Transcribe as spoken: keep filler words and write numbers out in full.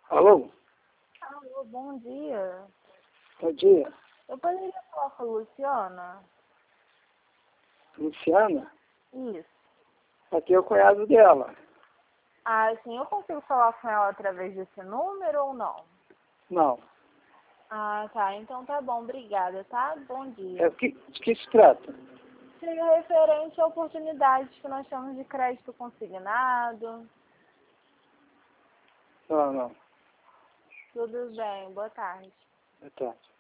Alô? Alô, bom dia. Bom dia. Eu poderia falar com a Luciana? Luciana? Isso. Aqui é o cunhado dela. Ah, sim, eu consigo falar com ela através desse número ou não? Não. Ah, tá. Então tá bom, obrigada, tá? Bom dia. É o que, de que se trata? Seria referente a oportunidades que nós temos de crédito consignado. Não, não. Tudo bem, boa tarde. É, tá.